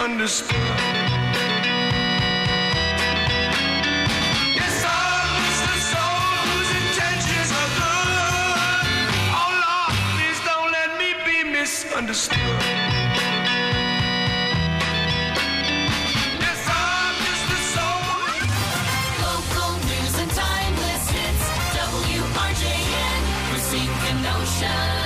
misunderstood. Yes, I'm just a soul whose intentions are good. Oh Lord, please don't let me be misunderstood. Yes, I'm just a soul. Local news and timeless hits. WRJN, Racine, Kenosha.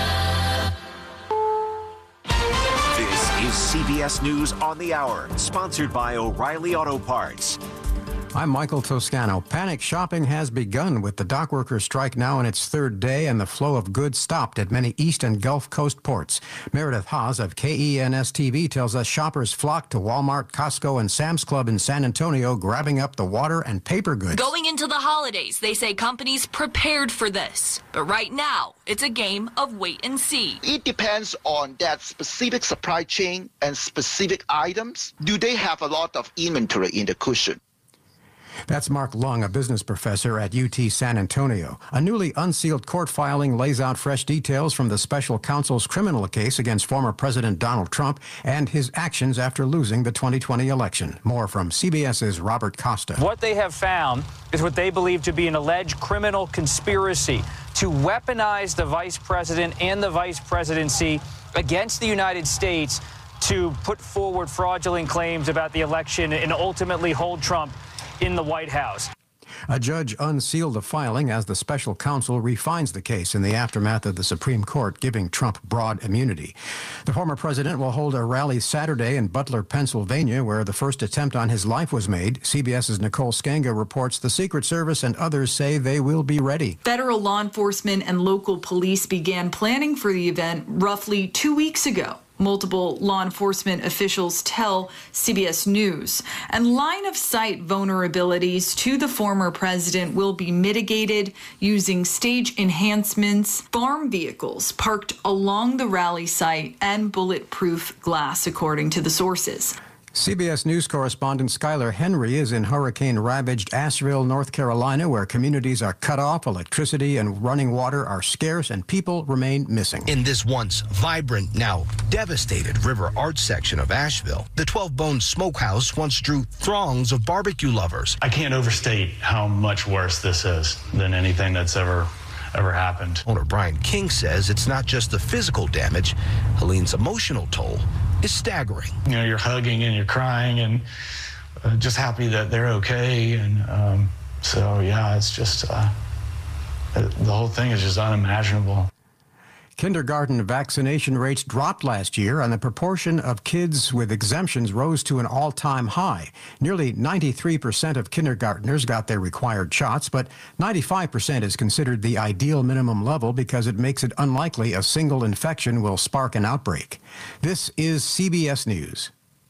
This is CBS News on the Hour, sponsored by O'Reilly Auto Parts. I'm Michael Toscano. Panic shopping has begun with the dock workers' strike now in its third day and the flow of goods stopped at many East and Gulf Coast ports. Meredith Haas of KENS-TV tells us shoppers flocked to Walmart, Costco, and Sam's Club in San Antonio, grabbing up the water and paper goods. Going into the holidays, they say companies prepared for this. But right now, it's a game of wait and see. It depends on that specific supply chain and specific items. Do they have a lot of inventory in the cushion? That's Mark Lung, a business professor at UT San Antonio. A newly unsealed court filing lays out fresh details from the special counsel's criminal case against former President Donald Trump and his actions after losing the 2020 election. More from CBS's Robert Costa. What they have found is what they believe to be an alleged criminal conspiracy to weaponize the vice president and the vice presidency against the United States to put forward fraudulent claims about the election and ultimately hold Trump in the White House. A judge unsealed the filing as the special counsel refines the case in the aftermath of the Supreme Court giving Trump broad immunity. The former president will hold a rally Saturday in Butler, Pennsylvania, where the first attempt on his life was made. CBS's Nicole Skanga reports the Secret Service and others say they will be ready. Federal law enforcement and local police began planning for the event roughly 2 weeks ago. Multiple law enforcement officials tell CBS News. And line-of-sight vulnerabilities to the former president will be mitigated using stage enhancements, farm vehicles parked along the rally site, and bulletproof glass, according to the sources. CBS News correspondent Skylar Henry is in hurricane-ravaged Asheville, North Carolina, where communities are cut off, electricity and running water are scarce, and people remain missing. In this once vibrant, now devastated River Arch section of Asheville, the 12 Bones Smokehouse once drew throngs of barbecue lovers. I can't overstate how much worse this is than anything that's ever happened. Owner Brian King says it's not just the physical damage. Helene's emotional toll is staggering. You know, you're hugging and you're crying and just happy that they're okay. And so, yeah, it's just, the whole thing is just unimaginable. Kindergarten vaccination rates dropped last year, and the proportion of kids with exemptions rose to an all-time high. Nearly 93% of kindergartners got their required shots, but 95% is considered the ideal minimum level because it makes it unlikely a single infection will spark an outbreak. This is CBS News.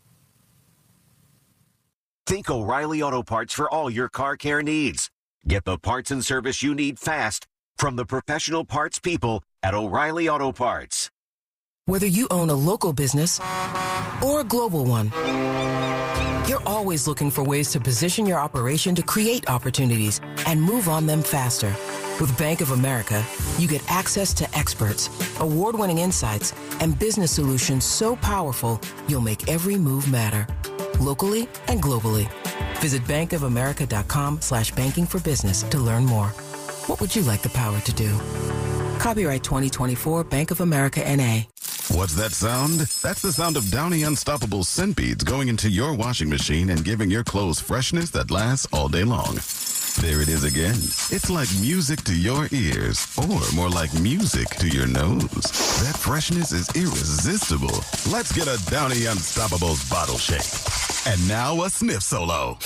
Think O'Reilly Auto Parts for all your car care needs. Get the parts and service you need fast from the professional parts people at O'Reilly Auto Parts. Whether you own a local business or a global one, you're always looking for ways to position your operation to create opportunities and move on them faster. With Bank of America, you get access to experts, award-winning insights, and business solutions so powerful, you'll make every move matter, locally and globally. Visit bankofamerica.com/banking for business to learn more. What would you like the power to do? Copyright 2024, Bank of America, N.A. What's that sound? That's the sound of Downy Unstoppable scent beads going into your washing machine and giving your clothes freshness that lasts all day long. There it is again. It's like music to your ears, or more like music to your nose. That freshness is irresistible. Let's get a Downy Unstoppables bottle shake. And now a sniff solo.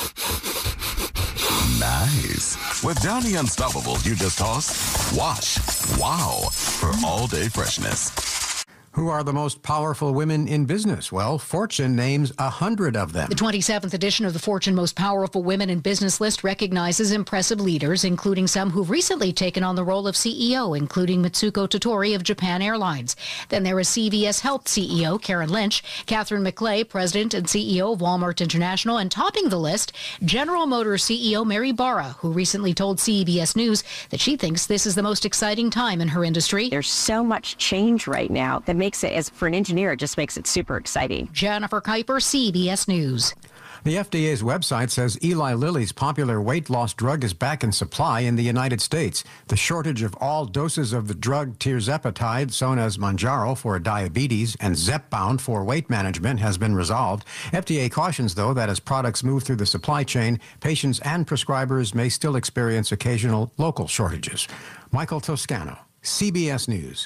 Nice. With Downy Unstoppables, you just toss, wash, wow, for all-day freshness. Who are the most powerful women in business? Well, Fortune names 100 of them. The 27th edition of the Fortune Most Powerful Women in Business list recognizes impressive leaders, including some who've recently taken on the role of CEO, including Mitsuko Totori of Japan Airlines. Then there is CVS Health CEO Karen Lynch, Catherine McClay, President and CEO of Walmart International, and topping the list, General Motors CEO Mary Barra, who recently told CBS News that she thinks this is the most exciting time in her industry. There's so much change right now that makes it, as for an engineer, it just makes it super exciting. Jennifer Kuiper, CBS News. The FDA's website says Eli Lilly's popular weight loss drug is back in supply in the United States. The shortage of all doses of the drug tirzepatide, known as Mounjaro for diabetes, and Zepbound for weight management has been resolved. FDA cautions, though, that as products move through the supply chain, patients and prescribers may still experience occasional local shortages. Michael Toscano, CBS News.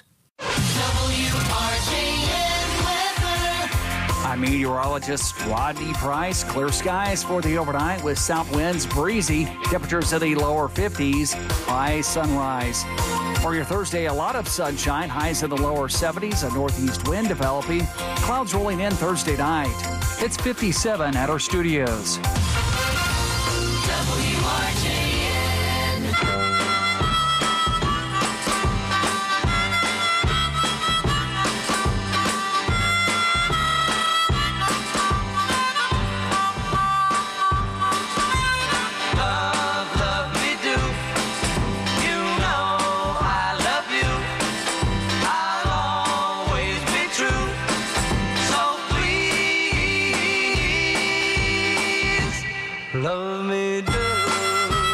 I'm meteorologist Rodney Price. Clear skies for the overnight with south winds breezy. Temperatures in the lower 50s by sunrise. For your Thursday, a lot of sunshine. Highs in the lower 70s. A northeast wind developing. Clouds rolling in Thursday night. It's 57 at our studios. Love me do.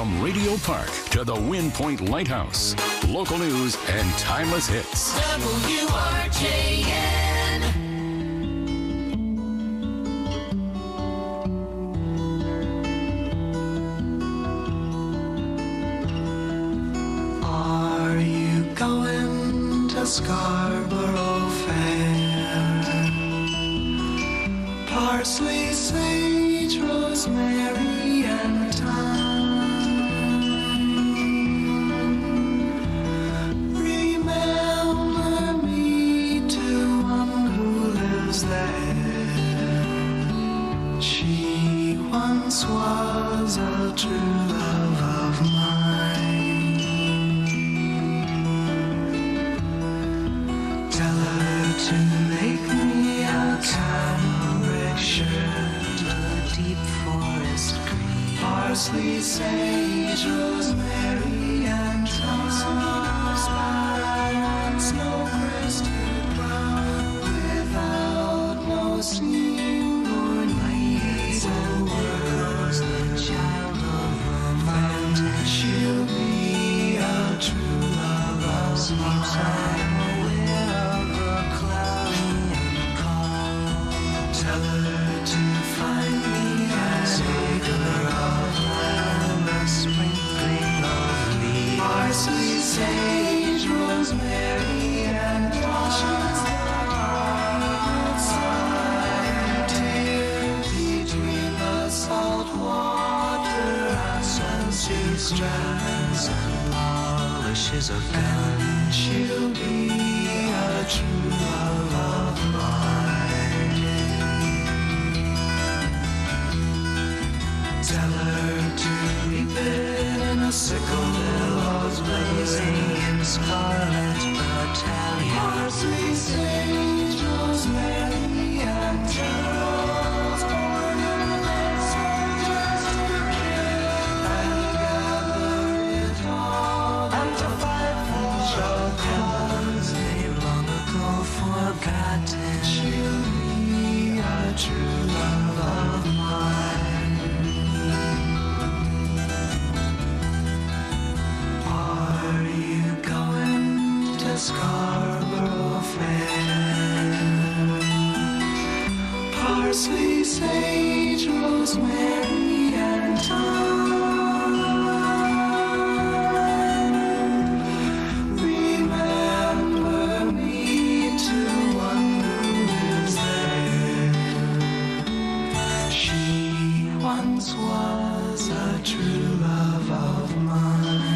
From Radio Park to the Wind Point Lighthouse. Local news and timeless hits. WRJN. Are you going to Scarborough Fair? Parsley, sage, rosemary, and thyme. Remember me to one who lives there. She once was a true love of mine. Tell her to make me a cambric shirt, a deep forest green, parsley, sage, rosemary, and thyme. Snow-crested brown, without no seam or need or words, the child of romance. She'll be a true love of mine. Tell her to find me an acre of land, a sprinkling of leaves, parsley, sage, rosemary, and thyme. Between the salt water and sea strands and polishes of gun, she'll be a true love of mine. Tell her to reap it in a sickle, billows blazing in scarlet battalion. Parsley, sage, rosemary, and geraniums, born in the soldiers to kill and gather it all and to fight for a cause they've long ago forgotten. She'll be a true love of mine. Scarborough Fair. Parsley, sage, rosemary, and thyme. Remember me to one who lives there. She once was a true love of mine.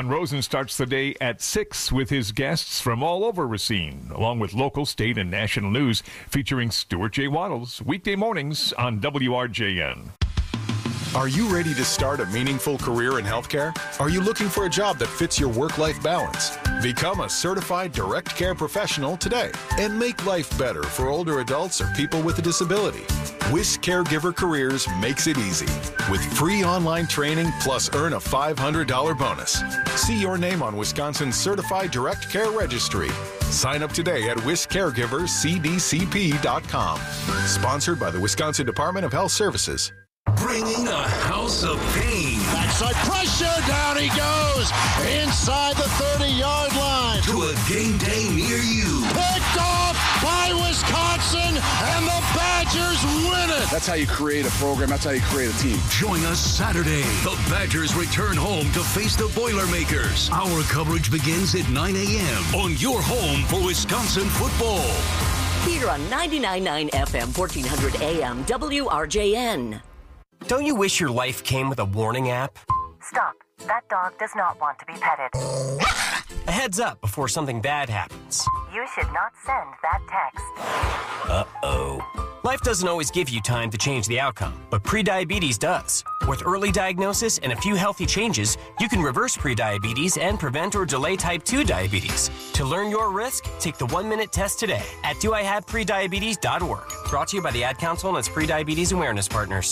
Rosen starts the day at 6 with his guests from all over Racine, along with local, state, and national news featuring Stuart J. Waddles, weekday mornings on WRJN. Are you ready to start a meaningful career in healthcare? Are you looking for a job that fits your work-life balance? Become a certified direct care professional today and make life better for older adults or people with a disability. WIS Caregiver Careers makes it easy with free online training plus earn a $500 bonus. See your name on Wisconsin's Certified Direct Care Registry. Sign up today at wiscaregivercdcp.com. Sponsored by the Wisconsin Department of Health Services. Bringing a house of pain. Backside pressure, down he goes, inside the 30-yard line. To a game day near you. Picked off by Wisconsin, and the Badgers win it. That's how you create a program. That's how you create a team. Join us Saturday. The Badgers return home to face the Boilermakers. Our coverage begins at 9 a.m. on your home for Wisconsin football. Here on 99.9 FM, 1400 AM, WRJN. Don't you wish your life came with a warning app? Stop. That dog does not want to be petted. A heads up before something bad happens. You should not send that text. Uh-oh. Life doesn't always give you time to change the outcome, but prediabetes does. With early diagnosis and a few healthy changes, you can reverse prediabetes and prevent or delay type 2 diabetes. To learn your risk, take the 1-minute test today at doihaveprediabetes.org. Brought to you by the Ad Council and its prediabetes awareness partners.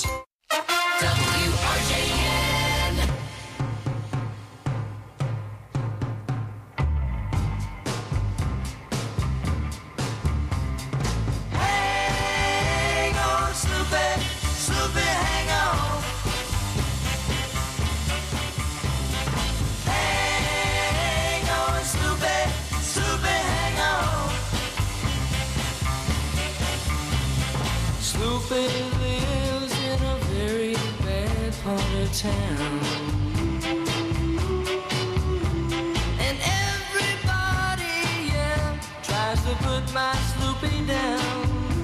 WRJN. Hang on, Snoopy, Snoopy, hang on. Hang on, Snoopy, Snoopy, hang on. Snoopy lives in a very bad part of town, and everybody, yeah, tries to put my Snoopy down.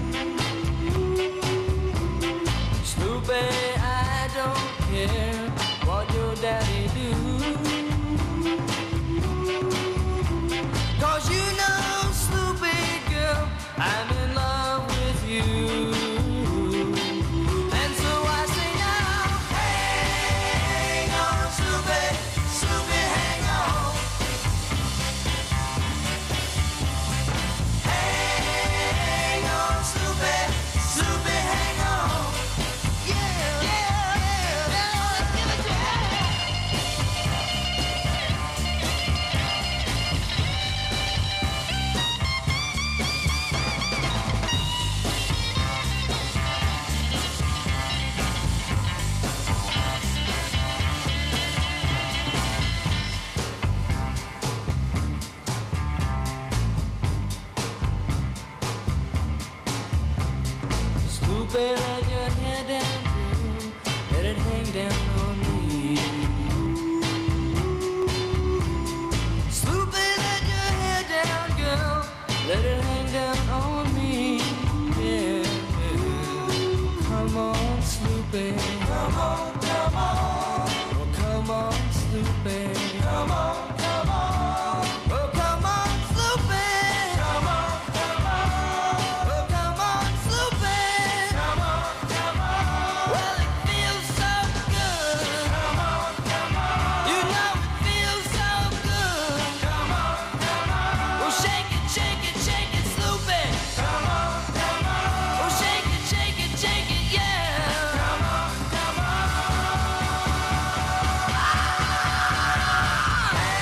Snoopy, I don't care what your daddy do, 'cause you know, Snoopy girl, I'm in love with you. Let your hair down, girl. Let it hang down on me. Snoopy, let your hair down, girl. Let it hang down on me. Yeah. Come on, Snoopy. Come on, come on. Oh, come on, Snoopy. Come on, come on. Oh, come on, Snoopy. Come on, come on. Oh, come on, Snoopy. Well, it feels so good. Come on, come on. You know it feels so good. Come on, come on. Oh, shake it, shake it, Snoopy. Come on, come on. Oh, shake it, yeah. Come on, come on.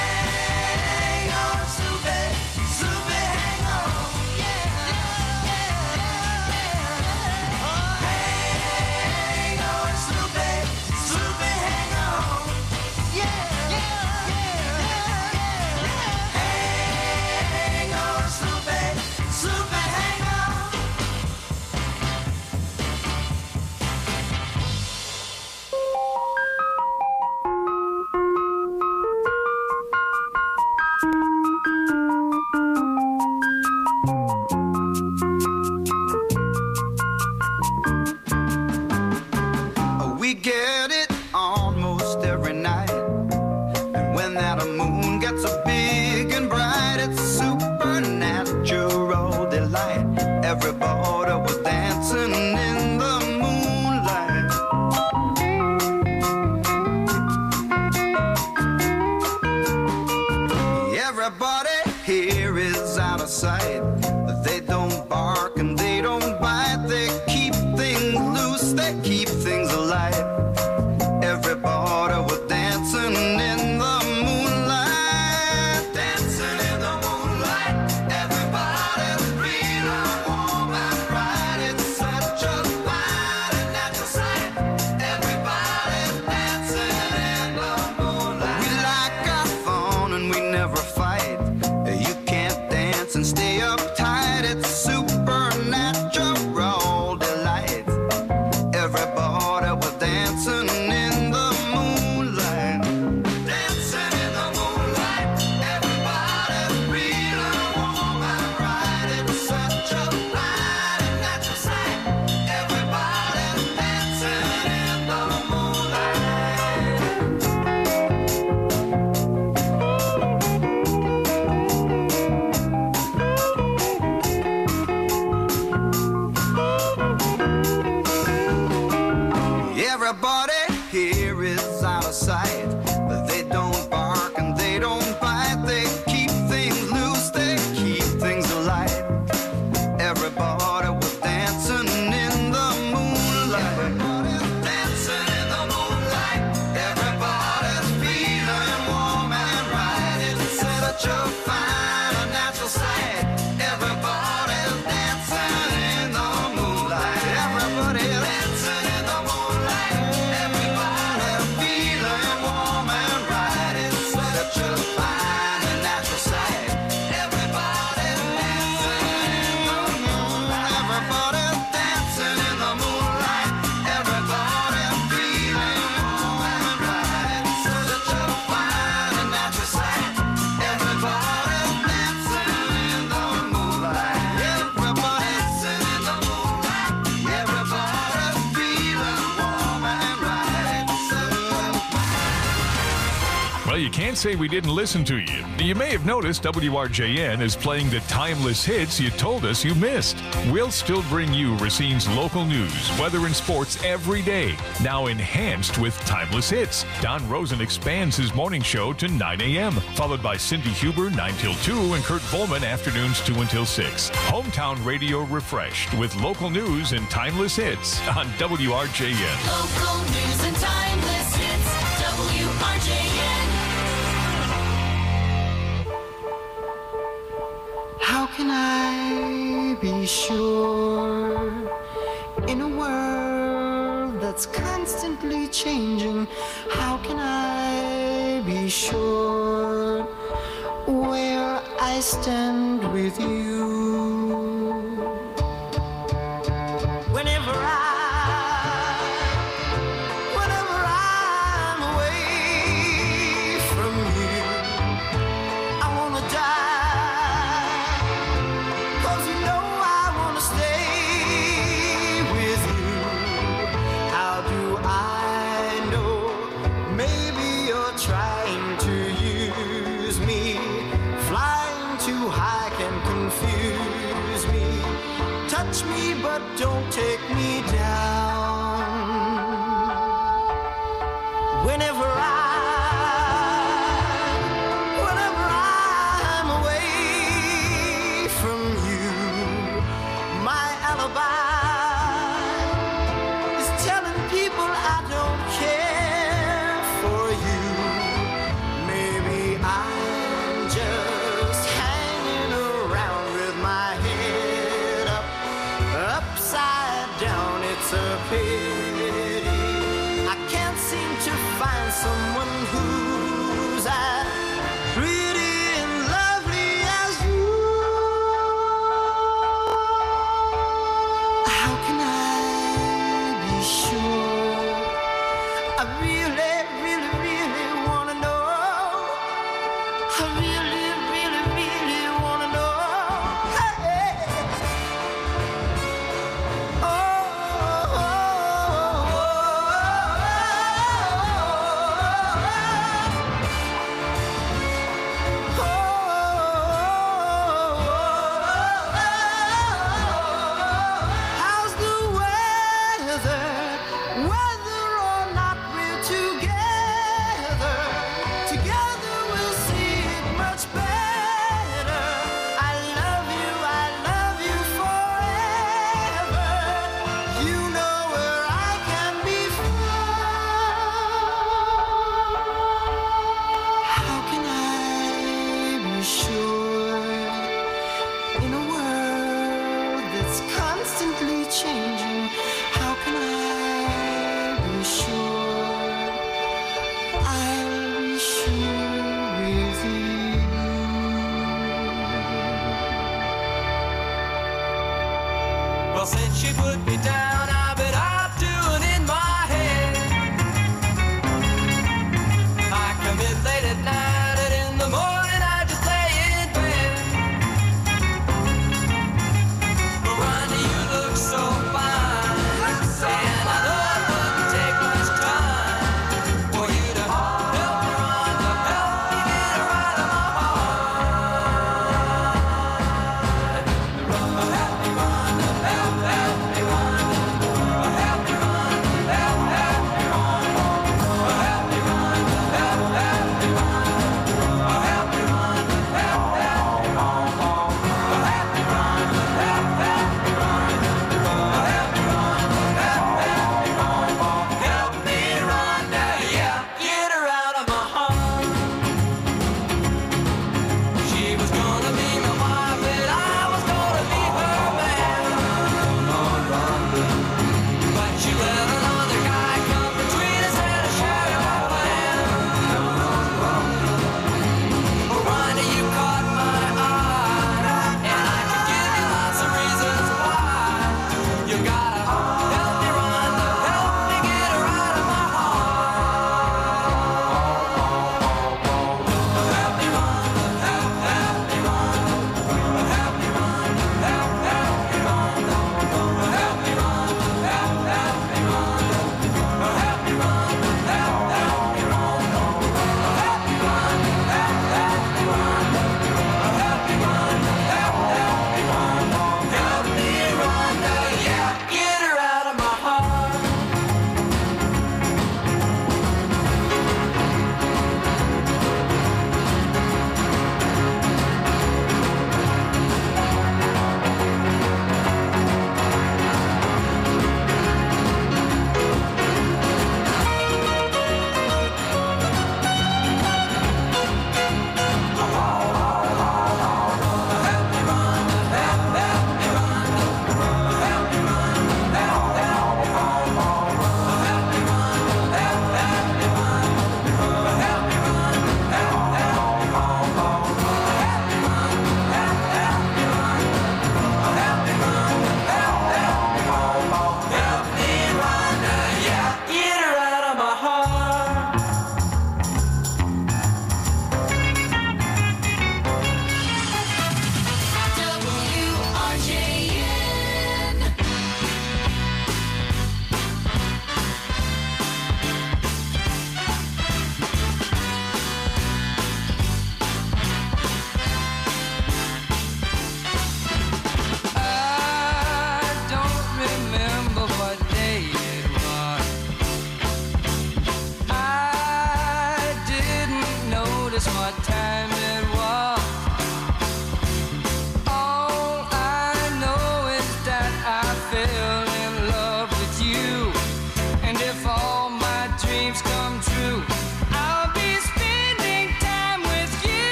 can't say we didn't listen to you. You may have noticed WRJN is playing the timeless hits you told us you missed. We'll still bring you Racine's local news, weather, and sports every day, now enhanced with timeless hits. Don Rosen expands his morning show to 9 a.m., followed by Cindy Huber 9 till 2 and Kurt Volman afternoons 2 until 6. Hometown radio refreshed with local news and timeless hits on WRJN. Local news and timeless hits, WRJN. How can I be sure in a world that's constantly changing? How can I be sure where I stand with you? Whenever I'm away from you, I wanna die, 'cause you know I wanna stay with you. How do I know? Maybe you're trying to use me. Flying too high can confuse me. Touch me, but don't take me down. Whenever I'm away from you, my alibi is telling people I don't care for you. Maybe I'm just hanging around with my head up, upside down. It's a pity I can't seem to find someone who's as pretty and lovely as you. How can I be sure? I really, really, really wanna know. I really, really, really wanna know. Hey. How's the weather? Whether or not we're together, together we'll see it much better. I love you forever. You know where I can be found. How can I be sure in a world that's constantly changing? How can I be sure I'll be sure with you? Well, since she put me down, I bet I'm doing in my head. I come in late at night, and in the morning I just lay in bed. But Ronnie, you look so fine, and I know it wouldn't take much time for you to help me, Rhonda, help me get her out of my heart. Help me, Rhonda, help me, Rhonda.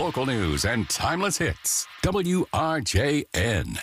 local news and timeless hits. WRJN.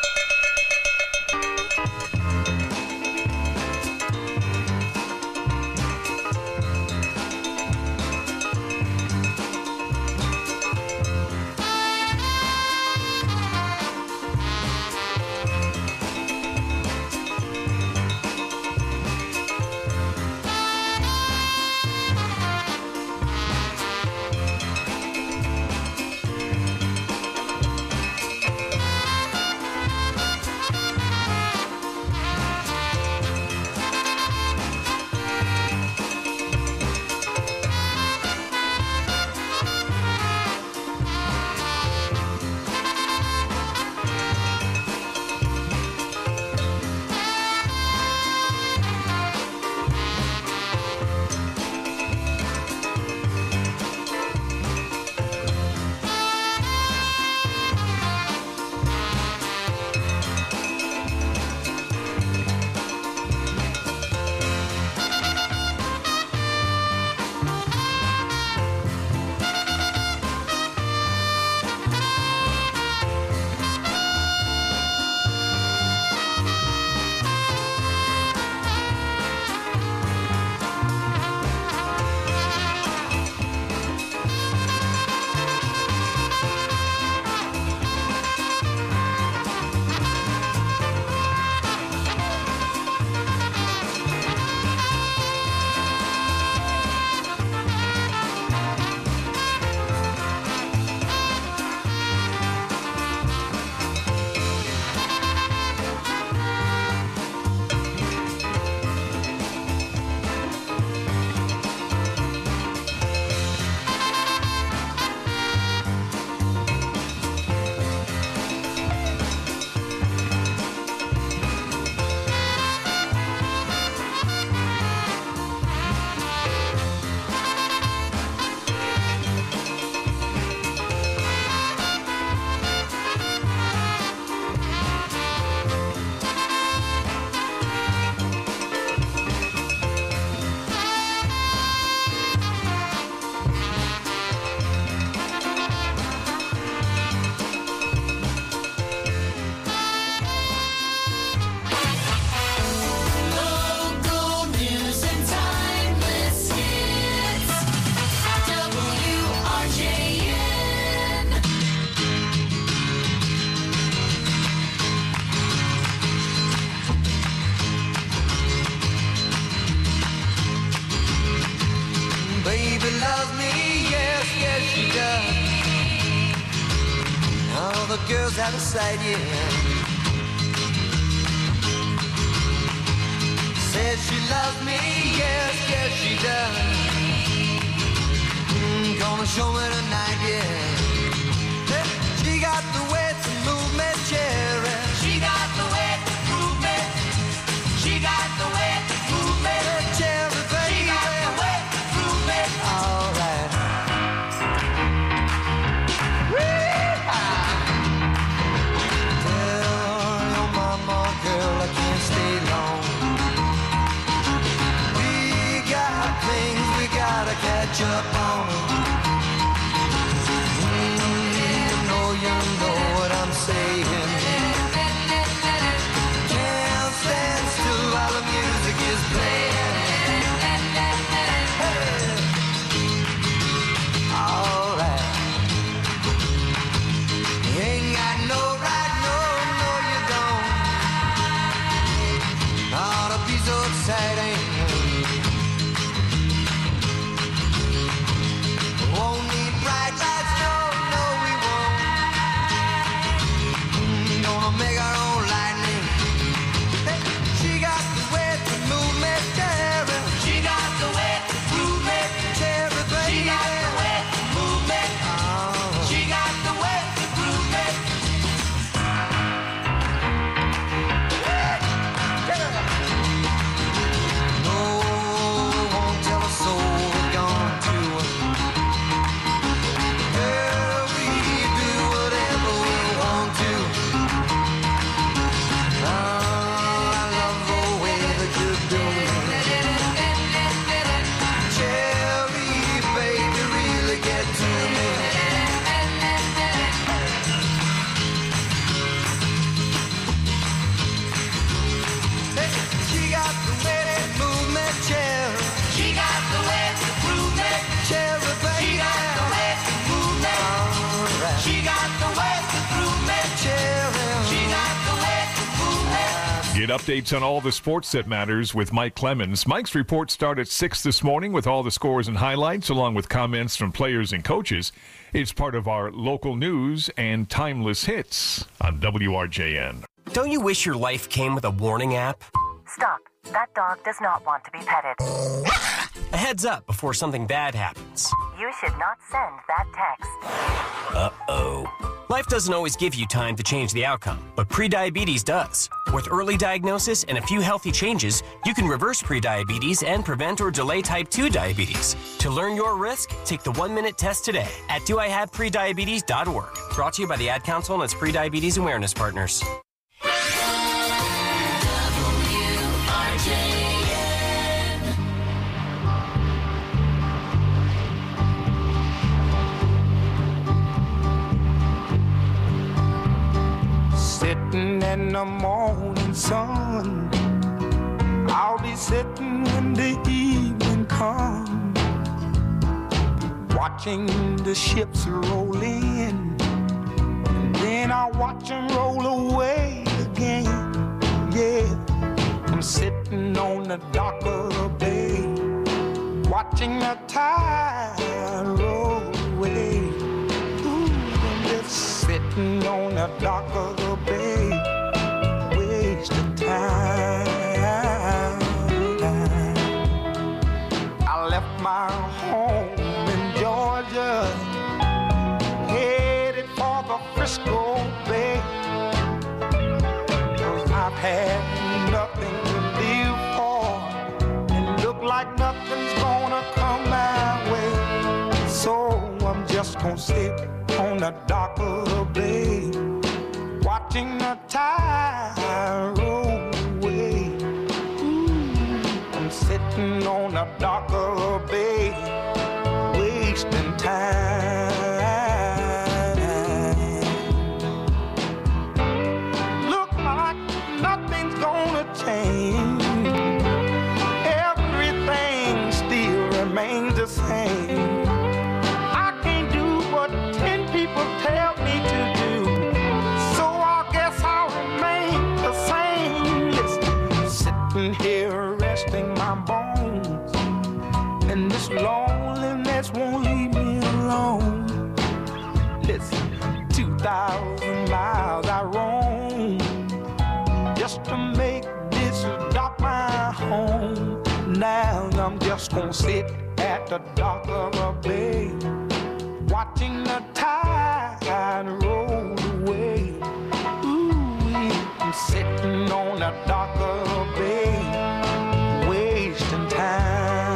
Girls out of sight, yeah. Says she loves me, yes, yes she does. Gonna show me tonight, yeah. She got the way to move me, cherry. She got the way to move me. She got the way to move me, cherry, baby. She got the way to move me. All right. Girl, I can't stay long. We got things we gotta catch up on. You know what I'm saying. Can't stand still while the music is playing. Hey. All right. You ain't got no right, no, you don't. Ought to be so exciting. get updates on all the sports that matters with Mike Clemens. Mike's reports start at 6 this morning with all the scores and highlights, along with comments from players and coaches. It's part of our local news and timeless hits on WRJN. Don't you wish your life came with a warning app? Stop. That dog does not want to be petted. A heads up before something bad happens. You should not send that text. Uh-oh. Life doesn't always give you time to change the outcome, but prediabetes does. With early diagnosis and a few healthy changes, you can reverse prediabetes and prevent or delay type 2 diabetes. To learn your risk, take the 1-minute test today at doihaveprediabetes.org. Brought to you by the Ad Council and its prediabetes awareness partners. Sitting in the morning sun, I'll be sitting when the evening comes, watching the ships roll in, and then I'll watch them roll away again. Yeah, I'm sitting on the dock of the bay, watching the tide roll away. Ooh, I'm just sitting on the dock of the bay, wasting time. I left my home in Georgia, headed for the Frisco Bay, 'cause I've had nothing to live for, and look like nothing's gonna come my way. So I'm just gonna sit on the dock of the bay, watching the tide roll away. Ooh, I'm sitting on the dock of the bay, wasting time. Look like nothing's gonna change. Everything still remains the same. I can't do what 10 people tell me to do, so I guess I'll remain the same. Listen, sitting here resting my bones, and this loneliness won't leave me alone. Listen, 2,000 miles I roam just to make this dock my home. Now I'm just gonna sit at the dock of a bay, watching the tide roll away. Ooh, I'm sitting on the dock of a bay, wasting time.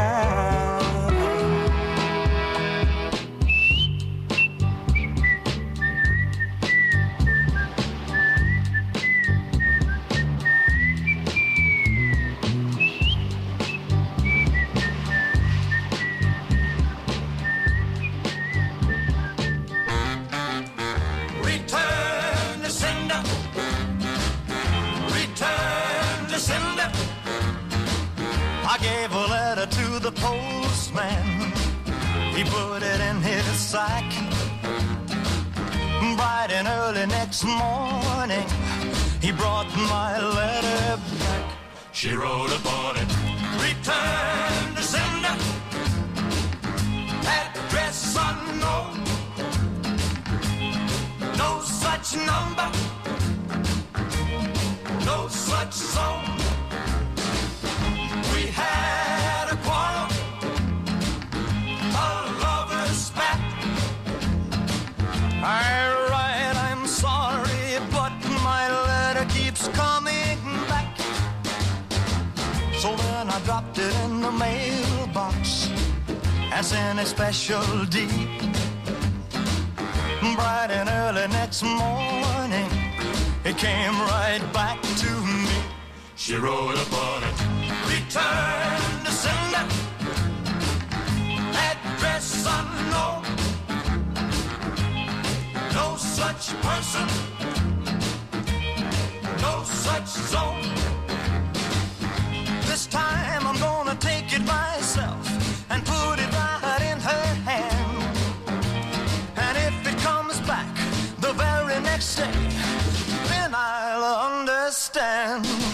Return to sender. Return to sender. I gave a letter to the postman. He put it in his sack. Bright and early next morning, he brought my letter back. She wrote upon it, return to sender. Address unknown. No such number, no such zone. We had a quarrel, a lover's spat. Alright, I'm sorry, but my letter keeps coming back. So then I dropped it in the mailbox as in a special deed. Bright and early next morning, it came right back to me. She wrote upon it, return to sender. Address unknown. No such person, no such zone. This time I'm gonna take it myself and put it right in her hand. And if it comes back the very next day, then I'll understand.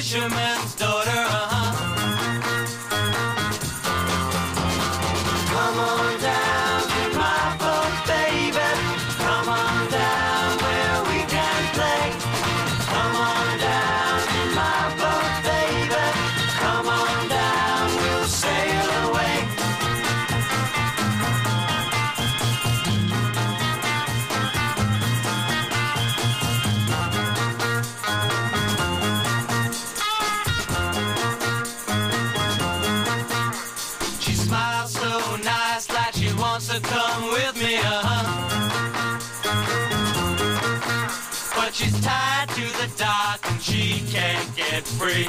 fisherman's daughter, Come on down to my boat, baby. Come on down where we can play. Come on down to my boat, baby. Come on down, we'll sail away. She smiles so nice, like she wants to come with me, But she's tied to the dock and she can't get free.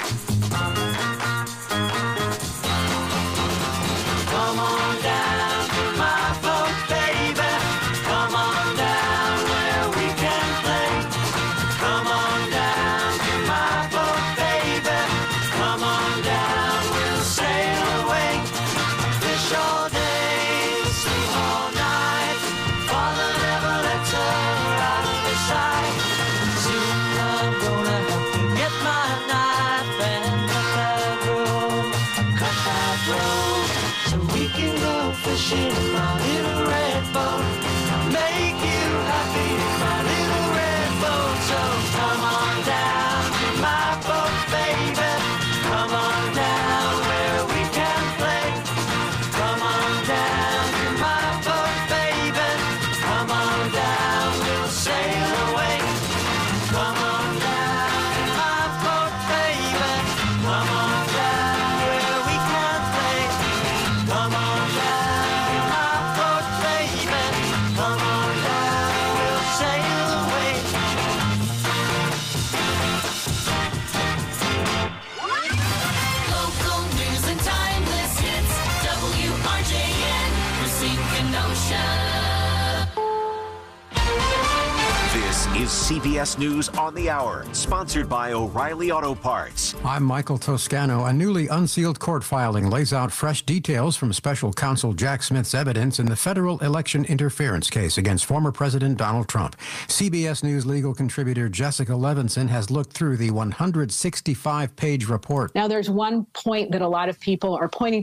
Come on down to my boat, baby. Come on down where we can play. Come on down to my boat, baby. Come on down, we'll sail away. Fish all day, sleep all night. Father never lets her out of his sight. Soon I'm gonna have to get my knife and cut that rope, so we can go fishing in my little red boat. Make you happy in my little red boat. So come on down to my boat, baby. Come on down where we can play. Come on down to my boat, baby. Come on down, we'll sail away. Come on down to my boat, baby. Come on down where we can play. Come on down to my boat, baby. Come on down, we'll sail away. Local news and timeless hits. WRJN, Racine Kenosha. This is CBS News on the Hour, sponsored by O'Reilly Auto Parts. I'm Michael Toscano. A newly unsealed court filing lays out fresh details from special counsel Jack Smith's evidence in the federal election interference case against former President Donald Trump. CBS News legal contributor Jessica Levinson has looked through the 165-page report. Now, there's one point that a lot of people are pointing